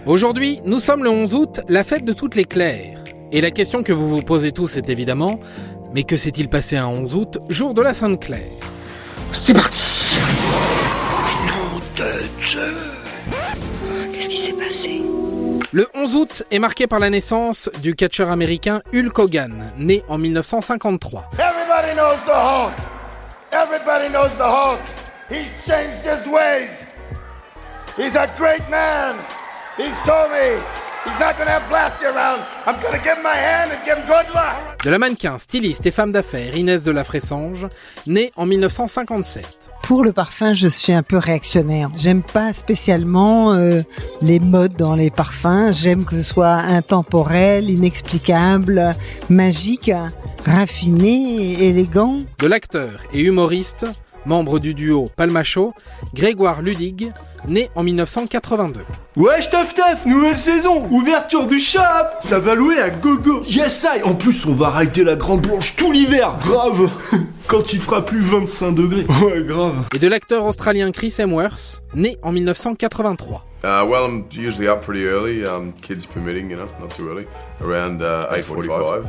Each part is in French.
Aujourd'hui, nous sommes le 11 août, la fête de toutes les Claires. Et la question que vous vous posez tous est évidemment, mais que s'est-il passé un 11 août, jour de la Sainte Claire ? C'est parti. Nom de Dieu. Qu'est-ce qui s'est passé ? Le 11 août est marqué par la naissance du catcheur américain Hulk Hogan, né en 1953. Everybody knows the Hulk. Everybody knows the Hulk. He's changed his ways. He's a great man. He's told me he's not going to have Blasty around. I'm going to give him my hand and give him good luck. De la mannequin, styliste et femme d'affaires Inès de la Fressange, née en 1957. Pour le parfum, je suis un peu réactionnaire. J'aime pas spécialement les modes dans les parfums. J'aime que ce soit intemporel, inexplicable, magique, raffiné, élégant. De l'acteur et humoriste, membre du duo Palmacho, Grégoire Ludig, né en 1982. Wesh teuf, nouvelle saison, ouverture du shop, ça va louer à gogo. Yes I, en plus on va rider la Grande Blanche tout l'hiver, grave. Quand il fera plus 25 degrés, ouais grave. Et de l'acteur australien Chris Hemsworth, né en 1983. Well, I'm usually up pretty early, kids permitting, you know, not too early, around 8:45.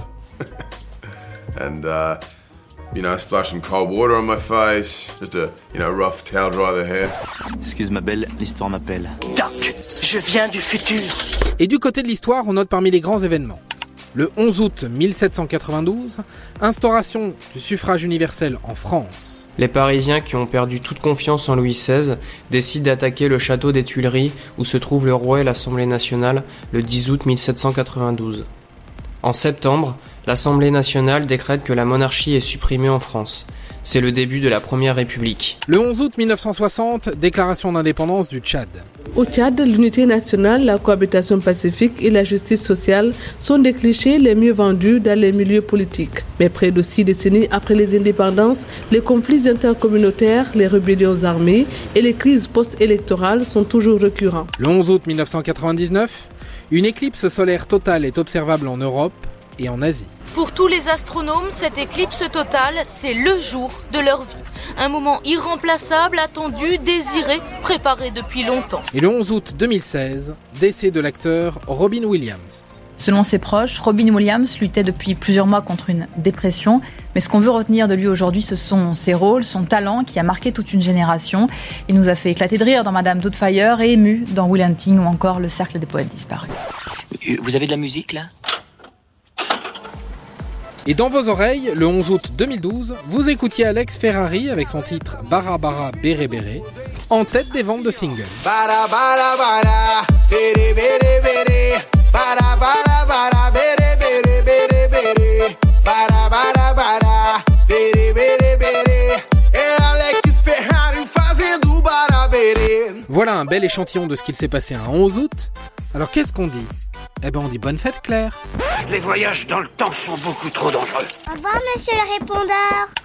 And you know, splash some cold water on my face, just a, rough towel dry the hair. Excuse ma belle, l'histoire m'appelle. Doc, je viens du futur. Et du côté de l'histoire, on note parmi les grands événements. Le 11 août 1792, instauration du suffrage universel en France. Les Parisiens qui ont perdu toute confiance en Louis XVI décident d'attaquer le château des Tuileries où se trouvent le roi et l'Assemblée nationale le 10 août 1792. En septembre, l'Assemblée nationale décrète que la monarchie est supprimée en France. C'est le début de la Première République. Le 11 août 1960, déclaration d'indépendance du Tchad. Au Tchad, l'unité nationale, la cohabitation pacifique et la justice sociale sont des clichés les mieux vendus dans les milieux politiques. Mais près de 6 décennies après les indépendances, les conflits intercommunautaires, les rébellions armées et les crises post-électorales sont toujours récurrents. Le 11 août 1999, une éclipse solaire totale est observable en Europe et en Asie. Pour tous les astronomes, cette éclipse totale, c'est le jour de leur vie. Un moment irremplaçable, attendu, désiré, préparé depuis longtemps. Et le 11 août 2016, décès de l'acteur Robin Williams. Selon ses proches, Robin Williams luttait depuis plusieurs mois contre une dépression. Mais ce qu'on veut retenir de lui aujourd'hui, ce sont ses rôles, son talent qui a marqué toute une génération. Il nous a fait éclater de rire dans Madame Doubtfire et ému dans Will Hunting ou encore Le Cercle des Poètes Disparus. Vous avez de la musique là ? Et dans vos oreilles, le 11 août 2012, vous écoutiez Alex Ferrari avec son titre Bara Bara Béré Béré, en tête des ventes de singles. Bara bara bara, bere bere bere. Bara bara bara, bere bere bere bere. Bara bara bara, bere bere bere. Et Alex Ferrari fazendo bara bere. Voilà un bel échantillon de ce qu'il s'est passé un 11 août. Alors qu'est-ce qu'on dit ? Eh ben on dit bonne fête Claire. Les voyages dans le temps sont beaucoup trop dangereux. Au revoir, monsieur le répondeur.